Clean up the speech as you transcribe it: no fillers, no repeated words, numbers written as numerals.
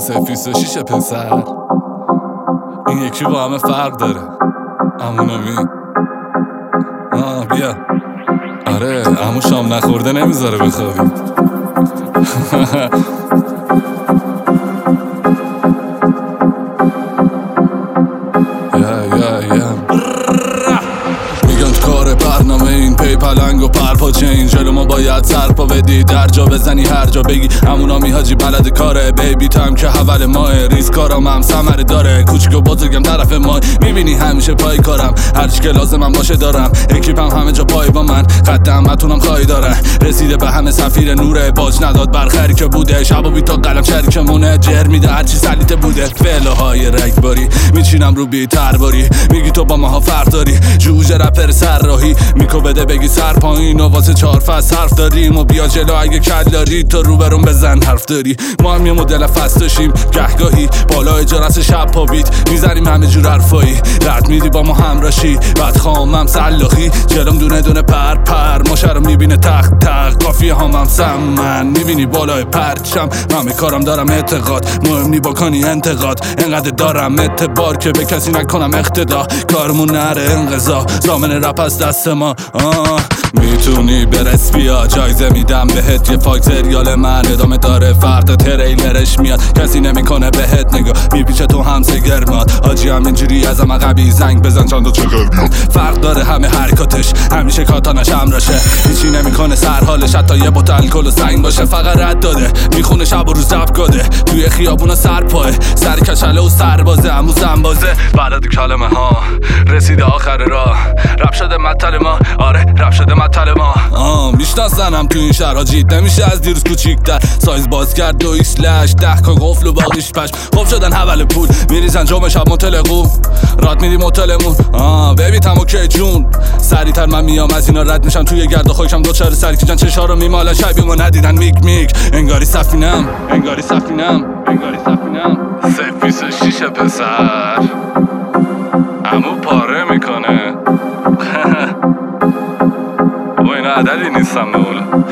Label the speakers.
Speaker 1: 326 پسر، این یکی با همه فرق داره. عمونامی بیا. آره عمو شام نخورده نمیذاره بخوابی. میگن کار برنامه این پی پلنگ و پرپاچه این جلو ما باید سرپا بدی در جا بزنی هر جا بگی همونامی حاجی بلد کاره بیبی تایم که حول ماه ریز کارم هم ثمره داره کوچیک و بزرگم طرف ماه میبینی همیشه پای کارم هرچی که لازمم باشه دارم اکیپم همه جا پای با من خط همتونم خواهی داره رسیده به همه سفیر نوره باج نداد برخری که بوده شب و بی تا قلم شریکمونه جر میده هرچی سلیته بوده فعلهای رگباری میچینم رو بی ترباری میگی تو با ماها فرق داری جوجه رپر سر راهی میکو بده بگی سر پایین و واسه 4 فصل حرف داریم و بیا جلو اگه کل داری تو رو برون بزن حرف داری ما هم یه مدل فست داشتیم گهگاهی بالا اجارت شب پابیت میزنیم همه جور حرفایی رد میدی با ما همراشی بعد خامم سلاخی جلوم دونه دونه پر ماشه رو میبینه تق قافیه هم سمن میبینی بالای پرچم همه کارم دارم اعتقاد مهم نی با کنی انتقاد انقدر دارم اعتبار که به کسی نکنم اقتدا کارمون نره انقضا زامن رپ از دست ما میتونی برس بیا جایزه میدم بهت یه فاک سریال من ادامه داره فردا تریلرش میاد کسی نمیکنه بهت نگاه میپیچه تو همسه گرمات حاجی هم اینجوری ازم عقبی زنگ بزن چند تا چقدر فرق داره همه حرکاتش همیشه کاتانش همراشه هیچی نمیکنه سر حالش حتی یه بوتل الکل و سنگ باشه فقط رد داده میخونه شب و روز رپ کاده توی خیابونا سر پای سر کچله و سربازه عمو زنبازه بلد کلمه ها رسیده آخر راه رپ شده مطل ما آره رپ شده مطل ما میشناسنم تو این شهر جید نمیشه از دیروز کوچیک‌تر سایز باز کرد 2 اسلش 10 کا قفل و باقیش پش خوب شدن حول پول میریزن جمعه شب متلقو رات میدیم متلمون بیبی تمو که جون سریعتر من میام از اینا رد میشم توی گرد و خاکم دو چهار سر کیجن چشا رو میمالن شبیه‌مو ندیدن میک انگاری سفینم 326 پسر عمو پاره میکنه و اینا عددی نیستم به اولا